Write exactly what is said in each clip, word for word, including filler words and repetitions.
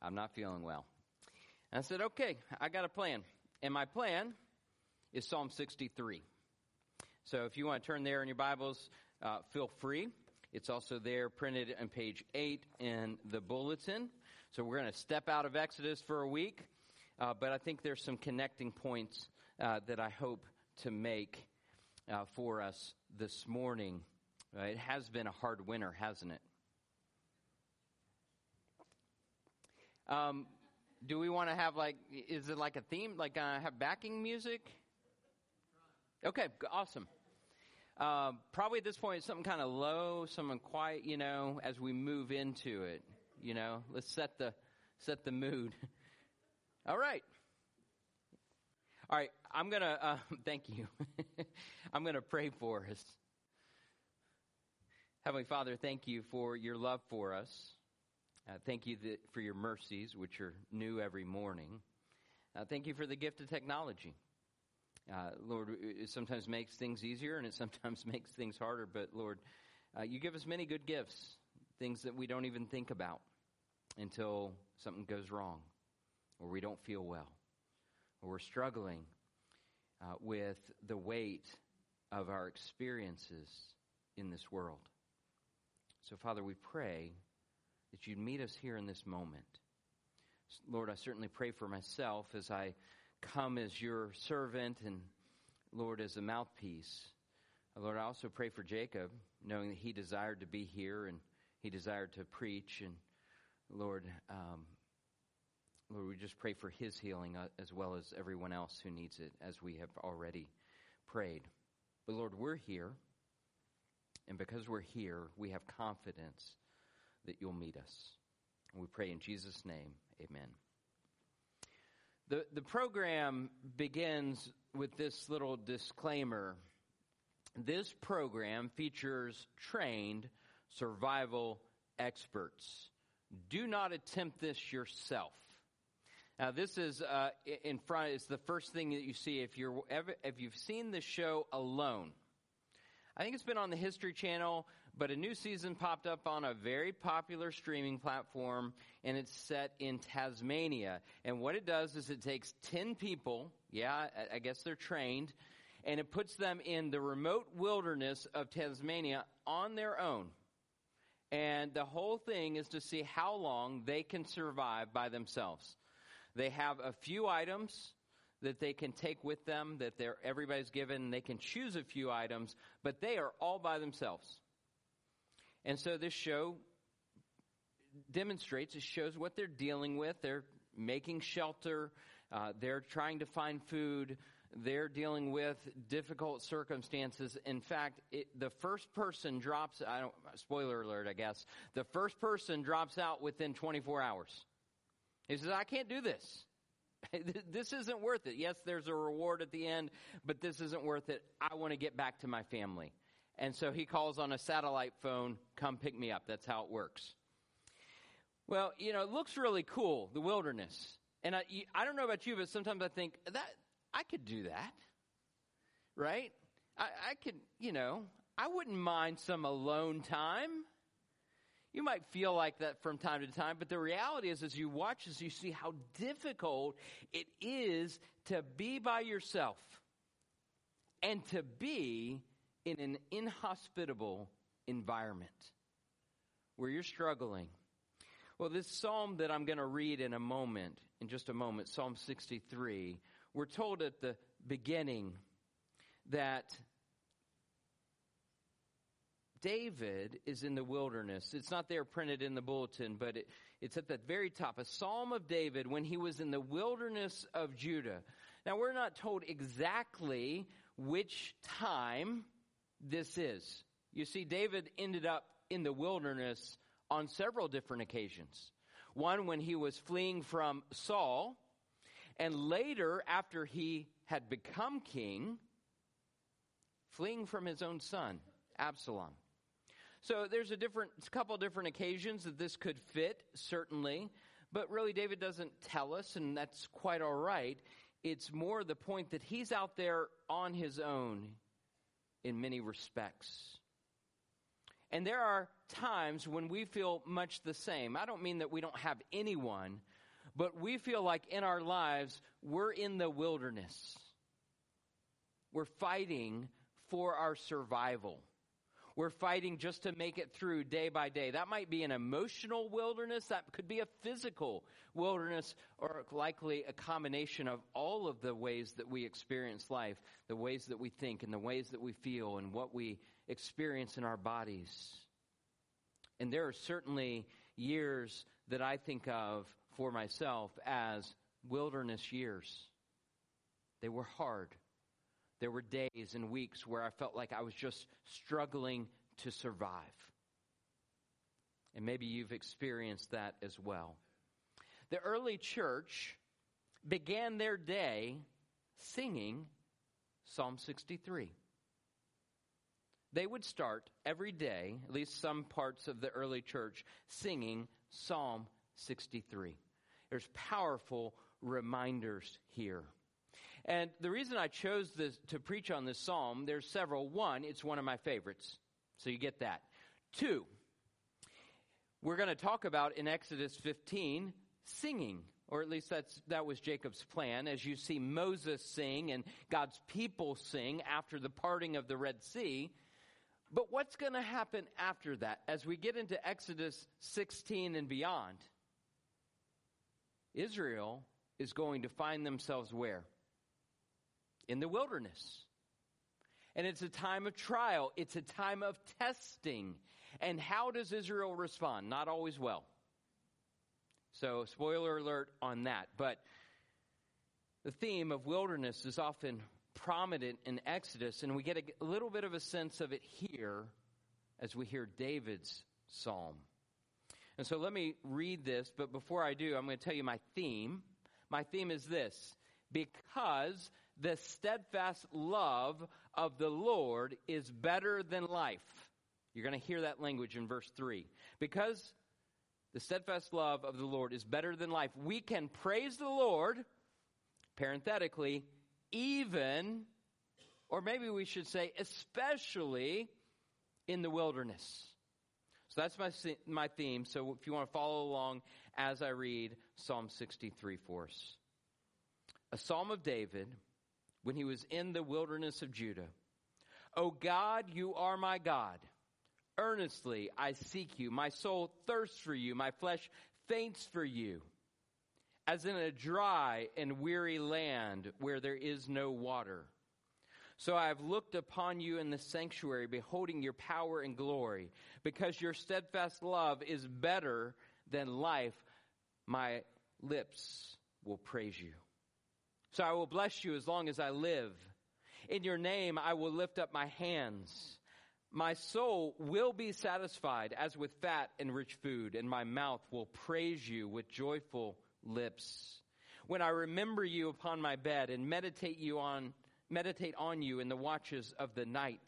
I'm not feeling well. And I said, okay, I got a plan. And my plan is Psalm sixty-three. So if you want to turn there in your Bibles, uh, feel free. It's also there printed on page eight in the bulletin. So we're going to step out of Exodus for a week. Uh, but I think there's some connecting points uh, that I hope to make uh, for us this morning. Uh, it has been a hard winter, hasn't it? Um, do we want to have like, is it like a theme, like uh, have backing music? Okay, awesome. Uh, probably at this point, something kind of low, something quiet, you know, as we move into it, you know, let's set the, set the mood. All right. All right. I'm going to, uh, thank you. I'm going to pray for us. Heavenly Father, thank you for your love for us. Uh, thank you that, for your mercies, which are new every morning. Uh, thank you for the gift of technology. Uh, Lord, it sometimes makes things easier and it sometimes makes things harder. But Lord, uh, you give us many good gifts, things that we don't even think about until something goes wrong or we don't feel well or we're struggling uh, with the weight of our experiences in this world. So, Father, we pray that you'd meet us here in this moment. Lord, I certainly pray for myself as I come as your servant and, Lord, as a mouthpiece. Lord, I also pray for Jacob, knowing that he desired to be here and he desired to preach. And, Lord, um, Lord, we just pray for his healing uh, as well as everyone else who needs it, as we have already prayed. But, Lord, we're here. And because we're here, we have confidence that you'll meet us. And we pray in Jesus' name, amen. The the program begins with this little disclaimer. This program features trained survival experts. Do not attempt this yourself. Now, this is uh, in front. It's the first thing that you see if you're ever, if you've seen the show Alone. I think it's been on the History Channel, but a new season popped up on a very popular streaming platform, and it's set in Tasmania. And what it does is it takes ten people, yeah, I guess they're trained, and it puts them in the remote wilderness of Tasmania on their own. And the whole thing is to see how long they can survive by themselves. They have a few items that they can take with them, that they're, everybody's given. They can choose a few items, but they are all by themselves. And so this show demonstrates, it shows what they're dealing with. They're making shelter. Uh, they're trying to find food. They're dealing with difficult circumstances. In fact, it, the first person drops, I don't, spoiler alert, I guess. The first person drops out within twenty-four hours. He says, I can't do this. This isn't worth it. Yes, there's a reward at the end, but this isn't worth it. I want to get back to my family. And so he calls on a satellite phone, come pick me up. That's how it works. Well, you know, it looks really cool, the wilderness. And I, I don't know about you, but sometimes I think, that I could do that, right? I, I could, you know, I wouldn't mind some alone time. You might feel like that from time to time, but the reality is, as you watch this, you see how difficult it is to be by yourself and to be in an inhospitable environment where you're struggling. Well, this psalm that I'm going to read in a moment, in just a moment, Psalm sixty-three, we're told at the beginning that David is in the wilderness. It's not there printed in the bulletin, but it, it's at the very top. A psalm of David when he was in the wilderness of Judah. Now, we're not told exactly which time this is. You see, David ended up in the wilderness on several different occasions. One when he was fleeing from Saul, and later after he had become king, fleeing from his own son, Absalom. So there's a different, a couple different occasions that this could fit, certainly. But really, David doesn't tell us, and that's quite all right. It's more the point that he's out there on his own in many respects. And there are times when we feel much the same. I don't mean that we don't have anyone, but we feel like in our lives we're in the wilderness. We're fighting for our survival. We're fighting just to make it through day by day. That might be an emotional wilderness. That could be a physical wilderness, or likely a combination of all of the ways that we experience life, the ways that we think and the ways that we feel and what we experience in our bodies. And there are certainly years that I think of for myself as wilderness years. They were hard. There were days and weeks where I felt like I was just struggling to survive. And maybe you've experienced that as well. The early church began their day singing Psalm sixty-three. They would start every day, at least some parts of the early church, singing Psalm sixty-three. There's powerful reminders here. And the reason I chose this to preach on this psalm, there's several. One, it's one of my favorites. So you get that. Two, we're going to talk about in Exodus fifteen, singing. Or at least that's that was Jacob's plan. As you see Moses sing and God's people sing after the parting of the Red Sea. But what's going to happen after that? As we get into Exodus sixteen and beyond, Israel is going to find themselves where? In the wilderness. And it's a time of trial. It's a time of testing. And how does Israel respond? Not always well. So, spoiler alert on that. But the theme of wilderness is often prominent in Exodus, and we get a little bit of a sense of it here as we hear David's psalm. And so let me read this, but before I do, I'm going to tell you my theme. My theme is this: because the steadfast love of the Lord is better than life. You're going to hear that language in verse three. Because the steadfast love of the Lord is better than life, we can praise the Lord, parenthetically, even, or maybe we should say especially, in the wilderness. So that's my my theme. So if you want to follow along as I read Psalm sixty-three for us. A psalm of David when he was in the wilderness of Judah. O God, you are my God. Earnestly I seek you. My soul thirsts for you. My flesh faints for you. As in a dry and weary land where there is no water. So I have looked upon you in the sanctuary, beholding your power and glory. Because your steadfast love is better than life, my lips will praise you. So I will bless you as long as I live. In your name I will lift up my hands. My soul will be satisfied as with fat and rich food, and my mouth will praise you with joyful lips. When I remember you upon my bed and meditate you on meditate on you in the watches of the night,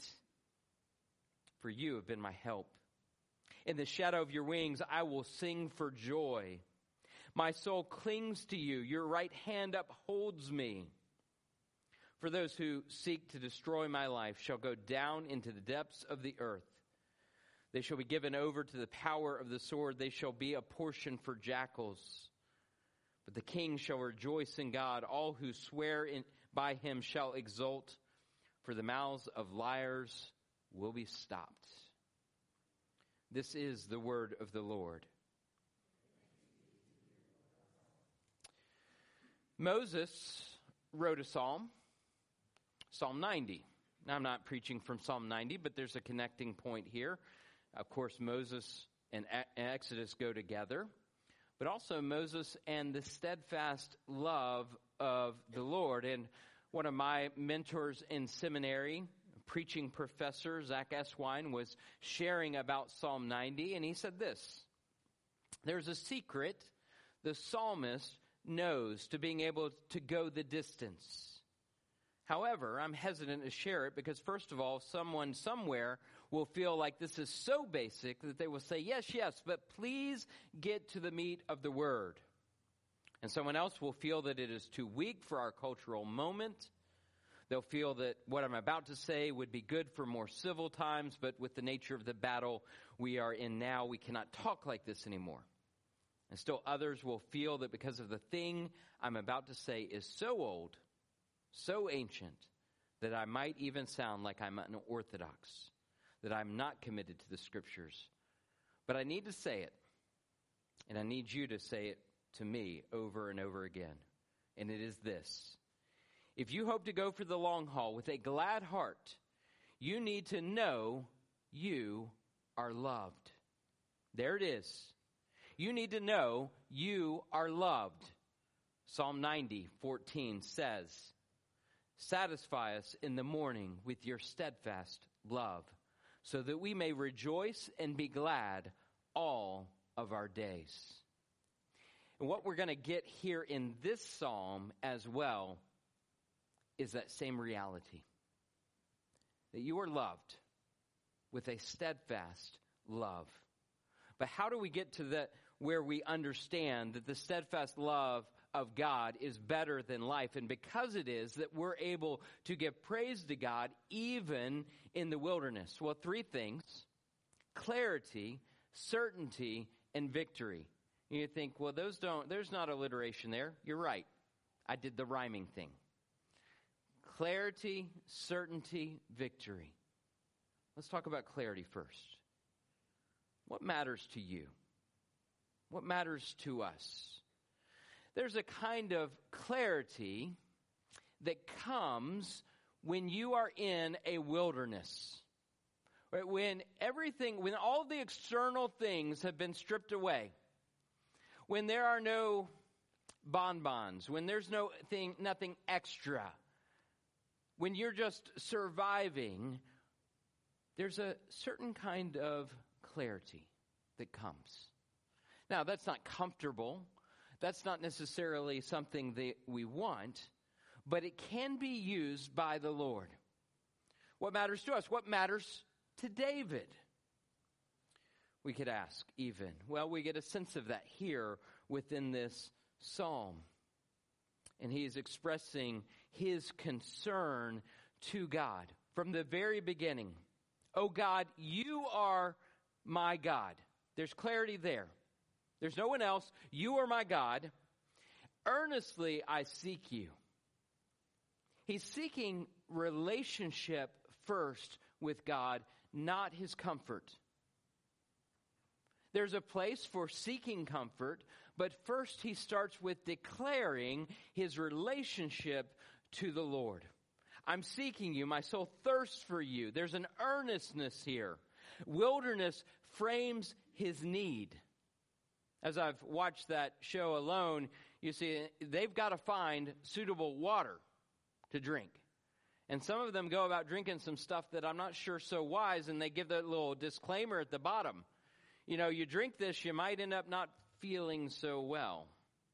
for you have been my help. In the shadow of your wings I will sing for joy. My soul clings to you. Your right hand upholds me. For those who seek to destroy my life shall go down into the depths of the earth. They shall be given over to the power of the sword. They shall be a portion for jackals. But the king shall rejoice in God. All who swear in, by him shall exult. For the mouths of liars will be stopped. This is the word of the Lord. Moses wrote a psalm, Psalm ninety. Now, I'm not preaching from Psalm ninety, but there's a connecting point here. Of course, Moses and Exodus go together, but also Moses and the steadfast love of the Lord. And one of my mentors in seminary, preaching professor, Zach Eswine, was sharing about Psalm ninety, and he said this: there's a secret the psalmist knows to being able to go the distance. However, I'm hesitant to share it because, first of all, someone somewhere will feel like this is so basic that they will say, yes, yes, but please get to the meat of the word. And someone else will feel that it is too weak for our cultural moment. They'll feel that what I'm about to say would be good for more civil times, but with the nature of the battle we are in now, we cannot talk like this anymore. And still others will feel that because of the thing I'm about to say is so old, so ancient, that I might even sound like I'm unorthodox, that I'm not committed to the Scriptures. But I need to say it, and I need you to say it to me over and over again. And it is this. If you hope to go for the long haul with a glad heart, you need to know you are loved. There it is. You need to know you are loved. Psalm ninety, fourteen says, satisfy us in the morning with your steadfast love, so that we may rejoice and be glad all of our days. And what we're going to get here in this psalm as well is that same reality. That you are loved with a steadfast love. But how do we get to the where we understand that the steadfast love of God is better than life? And because it is, that we're able to give praise to God even in the wilderness. Well, three things: clarity, certainty, and victory. You think, well, those don't, there's not alliteration there. You're right. I did the rhyming thing. Clarity, certainty, victory. Let's talk about clarity first. What matters to you? What matters to us? There's a kind of clarity that comes when you are in a wilderness. Right? When everything, when all the external things have been stripped away. When there are no bonbons, when there's no thing, nothing extra. When you're just surviving, there's a certain kind of clarity that comes. Now, that's not comfortable. That's not necessarily something that we want, but it can be used by the Lord. What matters to us? What matters to David? We could ask even. Well, we get a sense of that here within this psalm. And he is expressing his concern to God from the very beginning. Oh God, you are my God. There's clarity there. There's no one else. You are my God. Earnestly I seek you. He's seeking relationship first with God, not his comfort. There's a place for seeking comfort, but first he starts with declaring his relationship to the Lord. I'm seeking you. My soul thirsts for you. There's an earnestness here. Wilderness frames his need. As I've watched that show Alone, you see they've got to find suitable water to drink. And some of them go about drinking some stuff that I'm not sure so wise, and they give that little disclaimer at the bottom. You know, you drink this, you might end up not feeling so well.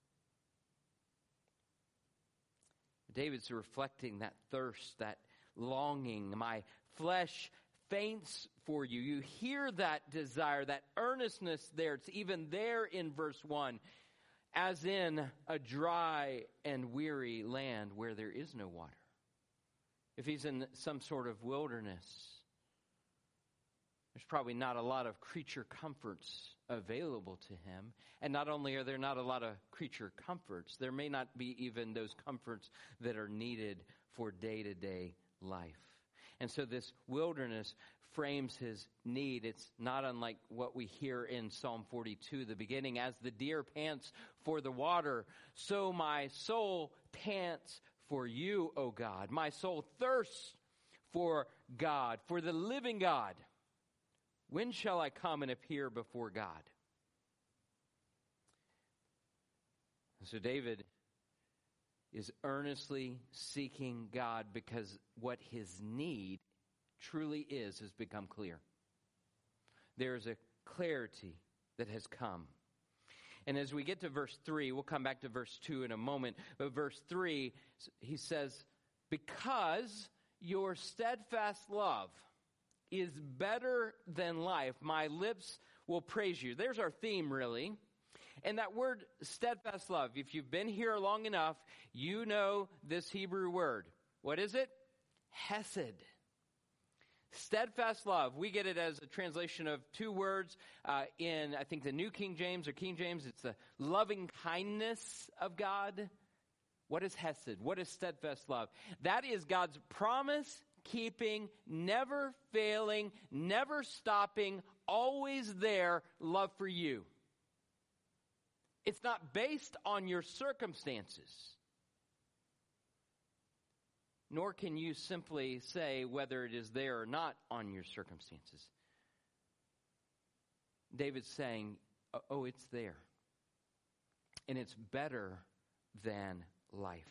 David's reflecting that thirst, that longing. My flesh faints for you. You hear that desire, that earnestness there. It's even there in verse one. As in a dry and weary land where there is no water. If he's in some sort of wilderness, there's probably not a lot of creature comforts available to him. And not only are there not a lot of creature comforts, there may not be even those comforts that are needed for day-to-day life. And so this wilderness frames his need. It's not unlike what we hear in Psalm forty-two, the beginning. As the deer pants for the water, so my soul pants for you, O God. My soul thirsts for God, for the living God. When shall I come and appear before God? So David is earnestly seeking God because what his need truly is has become clear. There is a clarity that has come. And as we get to verse three, we'll come back to verse two in a moment, but verse three, he says, because your steadfast love is better than life, my lips will praise you. There's our theme, really. And that word steadfast love, if you've been here long enough, you know this Hebrew word. What is it? hesed. Steadfast love. We get it as a translation of two words uh, in, I think, the New King James or King James. It's the loving kindness of God. What is hesed? What is steadfast love? That is God's promise-keeping, never failing, never stopping, always there love for you. It's not based on your circumstances. Nor can you simply say whether it is there or not on your circumstances. David's saying, oh, it's there. And it's better than life.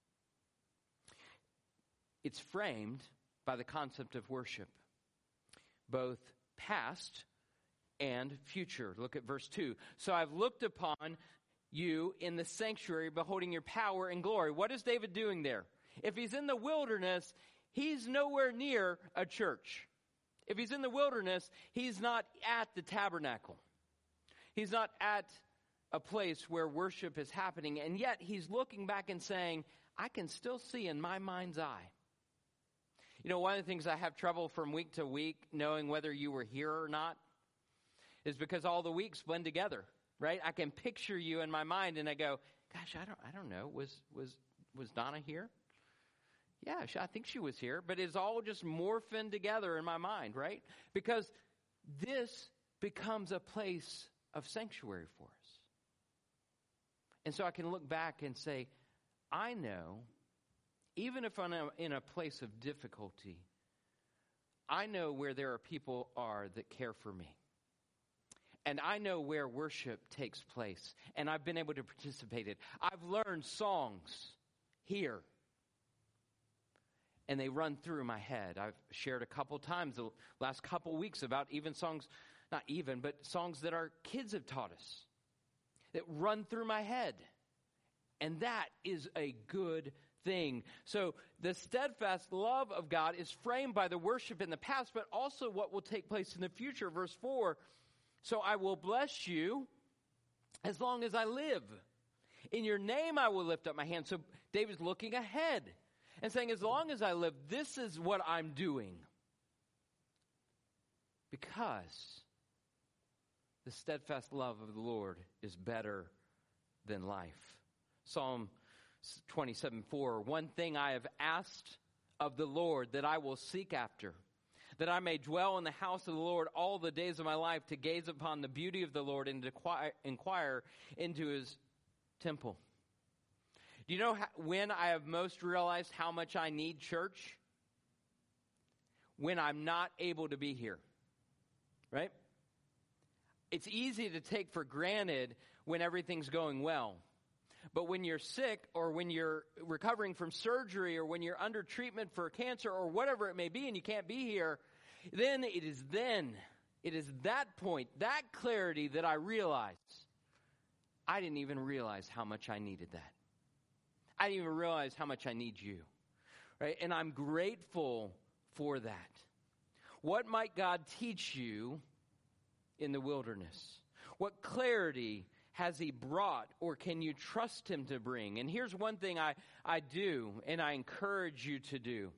It's framed by the concept of worship, both past and future. Look at verse two. So I've looked upon you in the sanctuary, beholding your power and glory. What is David doing there? If he's in the wilderness, he's nowhere near a church. If he's in the wilderness, he's not at the tabernacle. He's not at a place where worship is happening. And yet he's looking back and saying, I can still see in my mind's eye. You know, one of the things I have trouble from week to week knowing whether you were here or not is because all the weeks blend together, right? I can picture you in my mind and I go, gosh, I don't I don't know. Was was was Donna here? Yeah, I think she was here, but it's all just morphing together in my mind, right? Because this becomes a place of sanctuary for us. And so I can look back and say, I know, even if I'm in a place of difficulty, I know where there are people are that care for me. And I know where worship takes place. And I've been able to participate in it. I've learned songs here. And they run through my head. I've shared a couple times the last couple weeks about even songs, not even, but songs that our kids have taught us that run through my head. And that is a good thing. So the steadfast love of God is framed by the worship in the past, but also what will take place in the future. Verse four, so I will bless you as long as I live. In your name I will lift up my hand. So David's looking ahead. And saying, as long as I live, this is what I'm doing. Because the steadfast love of the Lord is better than life. Psalm twenty-seven four, one thing I have asked of the Lord that I will seek after, that I may dwell in the house of the Lord all the days of my life, to gaze upon the beauty of the Lord and to inquire into his temple. Do you know how, when I have most realized how much I need church? When I'm not able to be here, right? It's easy to take for granted when everything's going well. But when you're sick or when you're recovering from surgery or when you're under treatment for cancer or whatever it may be and you can't be here, then it is then, it is that point, that clarity that I realize I didn't even realize how much I needed that. I didn't even realize how much I need you, right? And I'm grateful for that. What might God teach you in the wilderness? What clarity has he brought, or can you trust him to bring? And here's one thing I, I do, and I encourage you to do.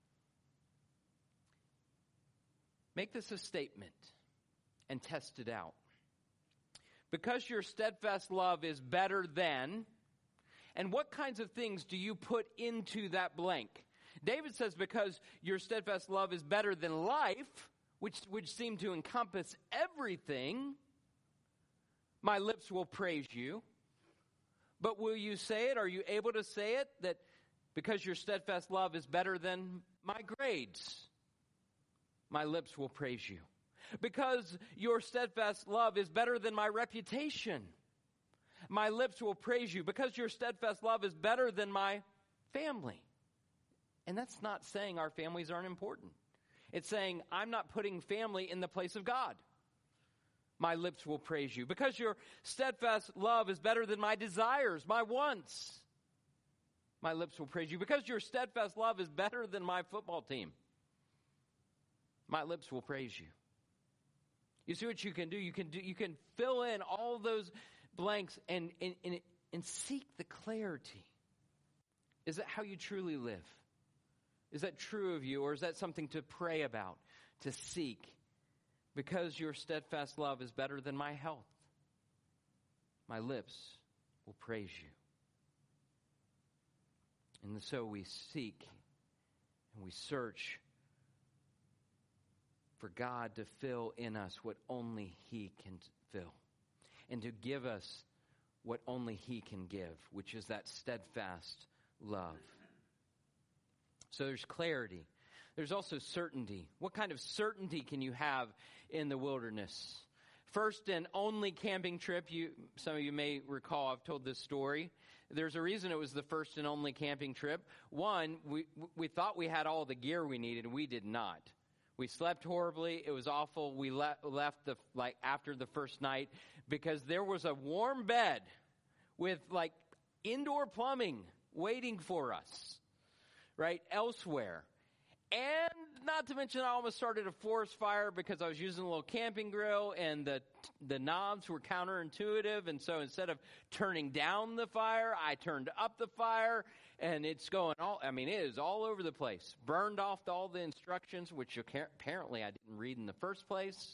Make this a statement and test it out. Because your steadfast love is better than... And what kinds of things do you put into that blank? David says, because your steadfast love is better than life, which which seem to encompass everything, my lips will praise you. But will you say it? Are you able to say it? That because your steadfast love is better than my grades, my lips will praise you. Because your steadfast love is better than my reputation, my lips will praise you. Because your steadfast love is better than my family. And that's not saying our families aren't important. It's saying I'm not putting family in the place of God. My lips will praise you. Because your steadfast love is better than my desires, my wants, my lips will praise you. Because your steadfast love is better than my football team, my lips will praise you. You see what you can do? You can do. You can fill in all those blanks and, and, and, and seek the clarity. Is that how you truly live? Is that true of you, or is that something to pray about, to seek? Because your steadfast love is better than my health, my lips will praise you. And so we seek and we search for God to fill in us what only He can fill, and to give us what only He can give, which is that steadfast love. So there's clarity. There's also certainty. What kind of certainty can you have in the wilderness? First and only camping trip, you, some of you may recall, I've told this story. There's a reason it was the first and only camping trip. One, we we thought we had all the gear we needed, and we did not. We slept horribly. It was awful. We le- left the like after the first night because there was a warm bed with like indoor plumbing waiting for us, right, elsewhere. And not to mention, I almost started a forest fire because I was using a little camping grill, and the the knobs were counterintuitive. And so instead of turning down the fire, I turned up the fire, and it's going all, I mean, it is all over the place. Burned off all the instructions, which apparently I didn't read in the first place.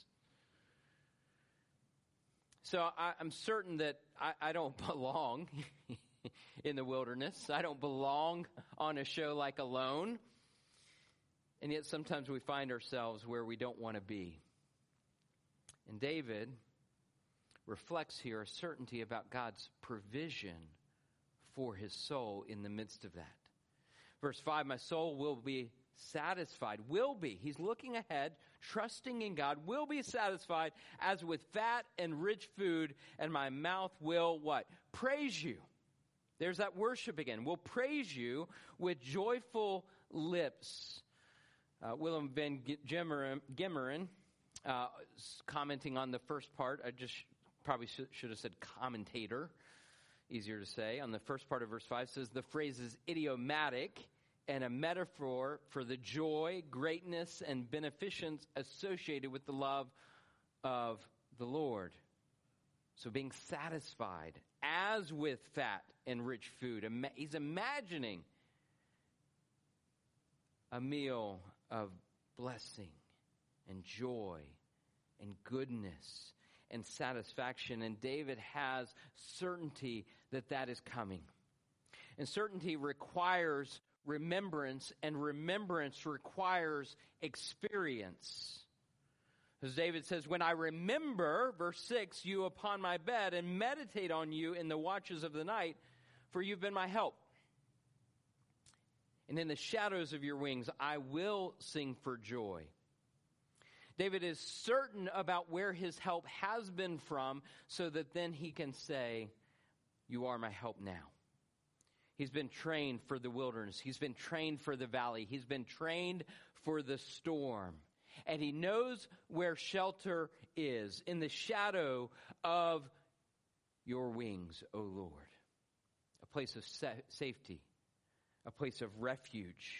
So I, I'm certain that I, I don't belong in the wilderness. I don't belong on a show like Alone. And yet sometimes we find ourselves where we don't want to be. And David reflects here a certainty about God's provision for his soul in the midst of that. Verse five, my soul will be satisfied. Will be. He's looking ahead, trusting in God, will be satisfied as with fat and rich food, and my mouth will what? Praise you. There's that worship again. Will praise you with joyful lips. Uh, Willem van Gimmeren, uh, commenting on the first part, I just probably should, should have said commentator, easier to say, on the first part of verse five, says the phrase is idiomatic and a metaphor for the joy, greatness, and beneficence associated with the love of the Lord. So being satisfied as with fat and rich food. He's imagining a meal of blessing and joy and goodness and satisfaction. And David has certainty that that is coming. And certainty requires remembrance, and remembrance requires experience. As David says, when I remember, verse six, you upon my bed and meditate on you in the watches of the night, for you've been my help. And in the shadows of your wings, I will sing for joy. David is certain about where his help has been from, so that then he can say, you are my help now. He's been trained for the wilderness. He's been trained for the valley. He's been trained for the storm. And he knows where shelter is, in the shadow of your wings, O Lord. A place of sa- safety. A place of refuge.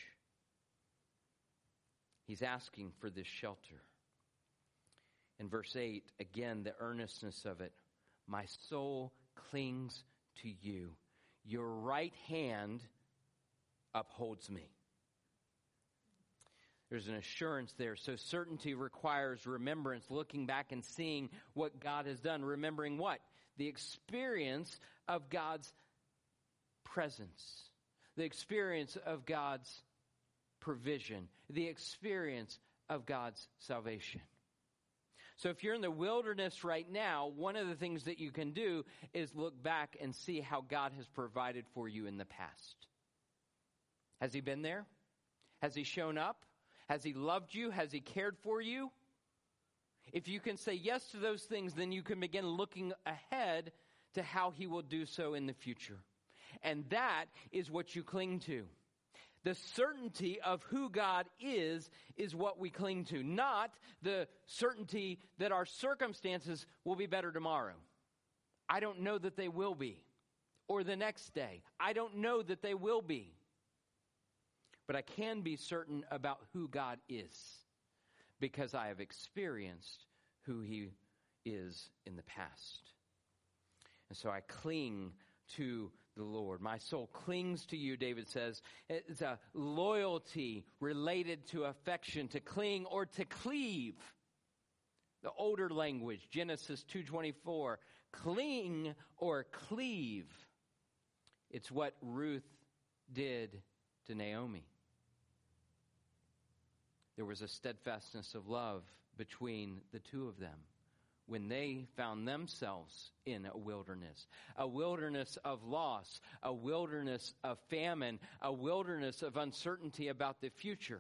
He's asking for this shelter. In verse eight, again, the earnestness of it. My soul clings to you. Your right hand upholds me. There's an assurance there. So certainty requires remembrance, looking back and seeing what God has done. Remembering what? The experience of God's presence. The experience of God's provision. The experience of God's salvation. So if you're in the wilderness right now, one of the things that you can do is look back and see how God has provided for you in the past. Has He been there? Has He shown up? Has He loved you? Has He cared for you? If you can say yes to those things, then you can begin looking ahead to how He will do so in the future. And that is what you cling to. The certainty of who God is, is what we cling to. Not the certainty that our circumstances will be better tomorrow. I don't know that they will be. Or the next day. I don't know that they will be. But I can be certain about who God is. Because I have experienced who He is in the past. And so I cling to the Lord. My soul clings to you, David says. It's a loyalty related to affection, to cling or to cleave. The older language, Genesis two twenty-four, cling or cleave. It's what Ruth did to Naomi. There was a steadfastness of love between the two of them when they found themselves in a wilderness, a wilderness of loss, a wilderness of famine, a wilderness of uncertainty about the future.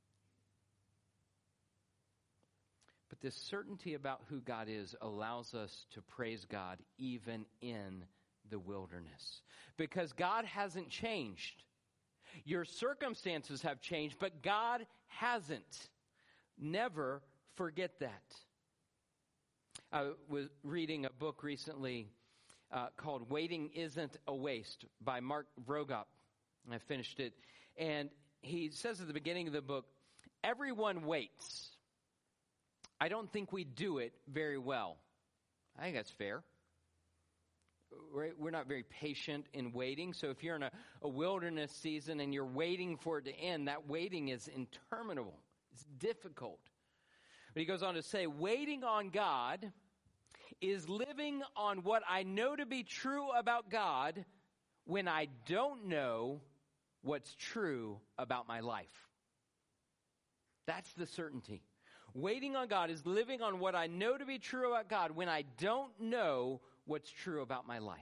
But this certainty about who God is allows us to praise God even in the wilderness, because God hasn't changed. Your circumstances have changed, but God hasn't. Never forget that. I was reading a book recently uh, called Waiting Isn't a Waste by Mark Vroegop. I finished it. And he says at the beginning of the book, everyone waits. I don't think we do it very well. I think that's fair. We're not very patient in waiting. So if you're in a, a wilderness season and you're waiting for it to end, that waiting is interminable. It's difficult. But he goes on to say, waiting on God is living on what I know to be true about God when I don't know what's true about my life. That's the certainty. Waiting on God is living on what I know to be true about God when I don't know what's true about my life.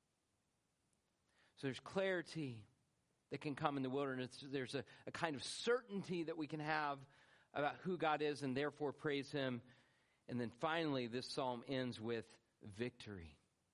So there's clarity that can come in the wilderness. There's a, a kind of certainty that we can have about who God is and therefore praise Him. And then finally, this psalm ends with victory.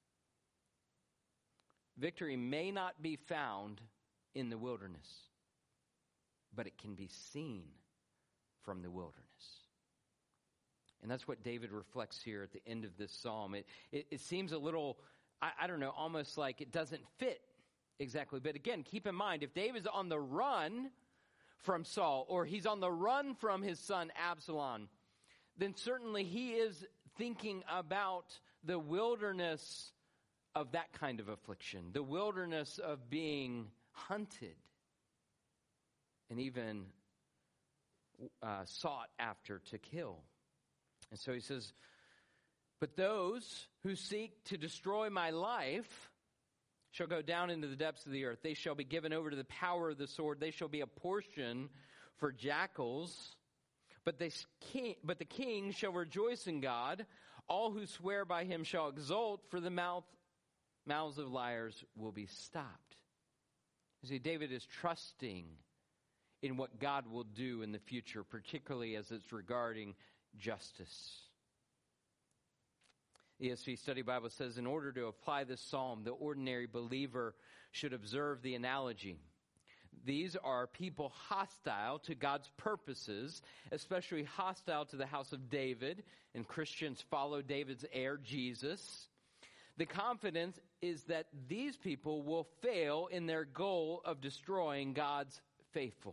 Victory may not be found in the wilderness, but it can be seen from the wilderness. And that's what David reflects here at the end of this psalm. It, it, it seems a little, I, I don't know, almost like it doesn't fit exactly. But again, keep in mind, if David's on the run from Saul, or he's on the run from his son Absalom, then certainly he is thinking about the wilderness of that kind of affliction, the wilderness of being hunted and even uh, sought after to kill. And so he says, but those who seek to destroy my life shall go down into the depths of the earth. They shall be given over to the power of the sword. They shall be a portion for jackals. But, they, but the king shall rejoice in God. All who swear by him shall exult, for the mouth, mouths of liars will be stopped. You see, David is trusting in what God will do in the future, particularly as it's regarding justice. The E S V Study Bible says, in order to apply this psalm, the ordinary believer should observe the analogy. These are people hostile to God's purposes, especially hostile to the house of David, and Christians follow David's heir, Jesus. The confidence is that these people will fail in their goal of destroying God's faithful.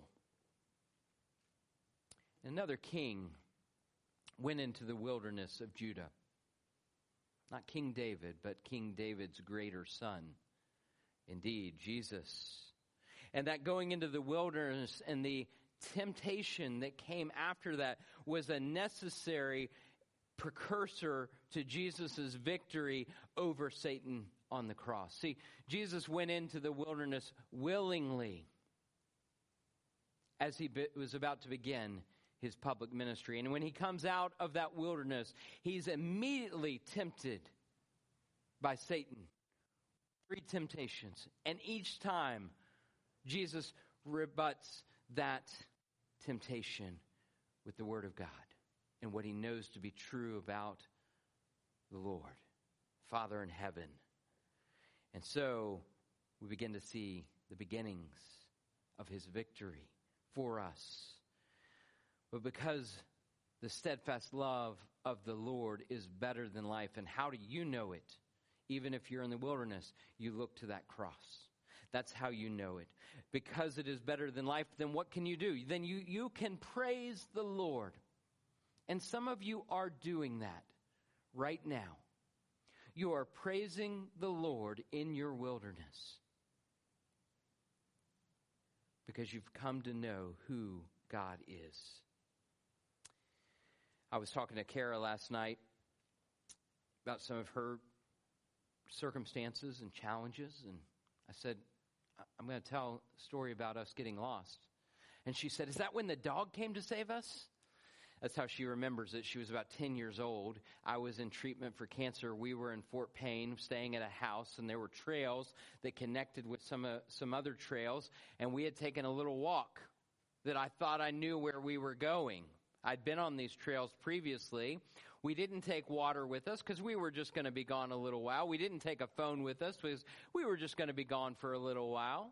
Another king went into the wilderness of Judah. Not King David, but King David's greater son. Indeed, Jesus. And that going into the wilderness and the temptation that came after that was a necessary precursor to Jesus' victory over Satan on the cross. See, Jesus went into the wilderness willingly as he was about to begin his public ministry. And when he comes out of that wilderness, he's immediately tempted by Satan. Three temptations. And each time, Jesus rebuts that temptation with the Word of God and what he knows to be true about the Lord, Father in heaven. And so we begin to see the beginnings of his victory for us. But because the steadfast love of the Lord is better than life, and how do you know it? Even if you're in the wilderness, you look to that cross. That's how you know it. Because it is better than life, then what can you do? Then you, you can praise the Lord. And some of you are doing that right now. You are praising the Lord in your wilderness because you've come to know who God is. I was talking to Kara last night about some of her circumstances and challenges, and I said, I'm going to tell a story about us getting lost. And she said, is that when the dog came to save us? That's how she remembers it. She was about ten years old. I was in treatment for cancer. We were in Fort Payne, staying at a house, and there were trails that connected with some uh, some other trails, and we had taken a little walk that I thought I knew where we were going. I'd been on these trails previously. We didn't take water with us because we were just going to be gone a little while. We didn't take a phone with us because we were just going to be gone for a little while.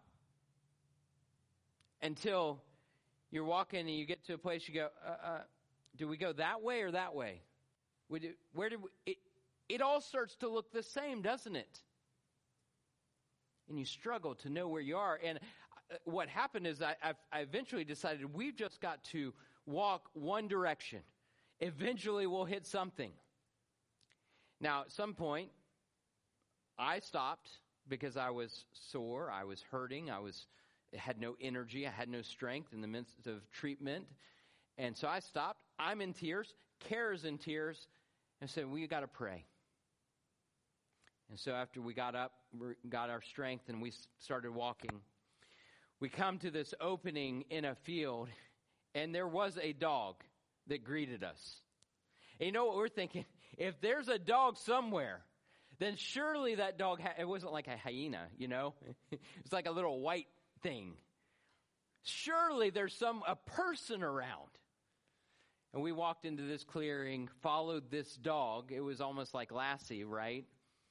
Until you're walking and you get to a place, you go, uh, uh, do we go that way or that way? We do, where did we, it, it all starts to look the same, doesn't it? And you struggle to know where you are. And what happened is I, I've, I eventually decided we've just got to walk one direction. Eventually we'll hit something. Now, at some point, I stopped because I was sore, I was hurting, I was had no energy, I had no strength in the midst of treatment. And so I stopped. I'm in tears. Kara's in tears. And said, we got to pray. And so after we got up, we got our strength, and we started walking, we come to this opening in a field, and there was a dog that greeted us. And you know what we're thinking? If there's a dog somewhere, then surely that dog, ha- it wasn't like a hyena, you know? It's like a little white thing. Surely there's some, a person around. And we walked into this clearing, followed this dog. It was almost like Lassie, right?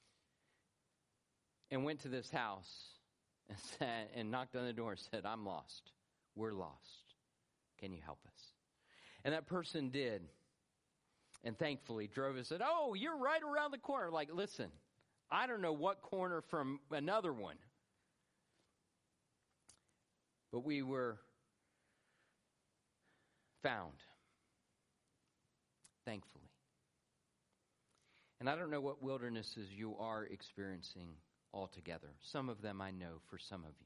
And went to this house and sat and knocked on the door and said, I'm lost. We're lost. Can you help us? And that person did. And thankfully drove us and said, oh, you're right around the corner. Like, listen, I don't know what corner from another one. But we were found. Thankfully. And I don't know what wildernesses you are experiencing altogether. Some of them I know for some of you.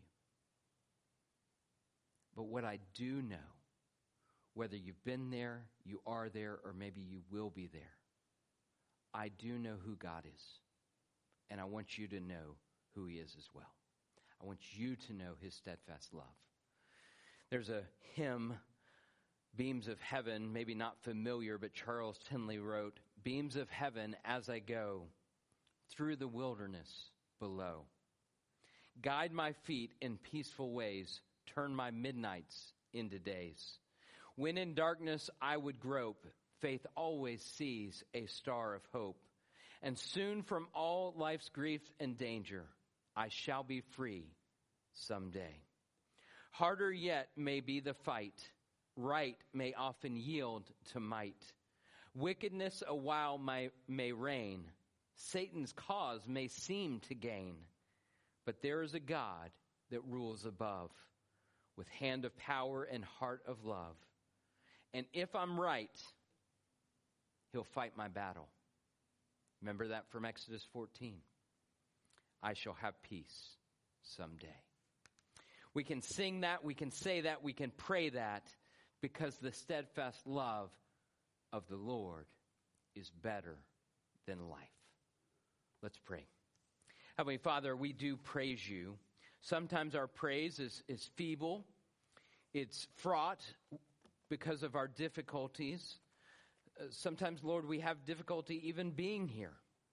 But what I do know, whether you've been there, you are there, or maybe you will be there, I do know who God is. And I want you to know who he is as well. I want you to know his steadfast love. There's a hymn, Beams of Heaven, maybe not familiar, but Charles Tinley wrote, Beams of heaven as I go through the wilderness below. Guide my feet in peaceful ways, turn my midnights into days. When in darkness I would grope, faith always sees a star of hope. And soon from all life's grief and danger, I shall be free someday. Harder yet may be the fight. Right may often yield to might. Wickedness a while may, may reign. Satan's cause may seem to gain. But there is a God that rules above, with hand of power and heart of love. And if I'm right, he'll fight my battle. Remember that from Exodus fourteen. I shall have peace someday. We can sing that, we can say that, we can pray that, because the steadfast love of the Lord is better than life. Let's pray. Heavenly Father, we do praise you. Sometimes our praise is, is feeble. It's fraught because of our difficulties. Uh, sometimes, Lord, we have difficulty even being here.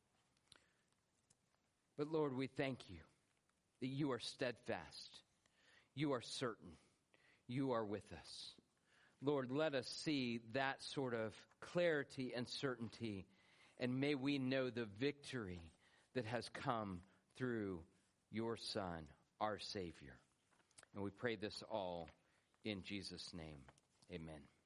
But Lord, we thank you that you are steadfast. You are certain. You are with us. Lord, let us see that sort of clarity and certainty, and may we know the victory that has come through your Son, our Savior. And we pray this all in Jesus' name. Amen.